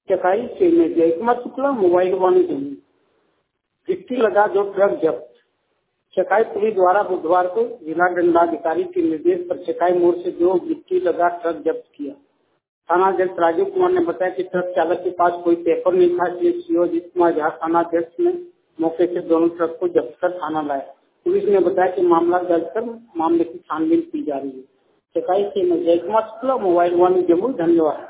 चकाई से में जयकुमार शुक्ला मोबाइल वाणी जमीन गिट्टी लगा दो ट्रक जब्त। चकाई पुलिस द्वारा बुधवार को जिला दंडाधिकारी के निर्देश पर चकाई मोड़ से 2 गिट्टी लगा ट्रक जब्त किया। थानाध्यक्ष राजीव कुमार ने बताया कि ट्रक चालक के पास कोई पेपर नहीं था, इसलिए सीओ अजीत कुमार झा थानाध्यक्ष ने मौके से दोनों ट्रक को जब्त कर थाना लाया। पुलिस ने बताया कि मामला दर्ज कर मामले की छानबीन की जा रही है। चकाई से मैं जयकुमार शुक्ला मोबाइल वाणी जम्मू। धन्यवाद।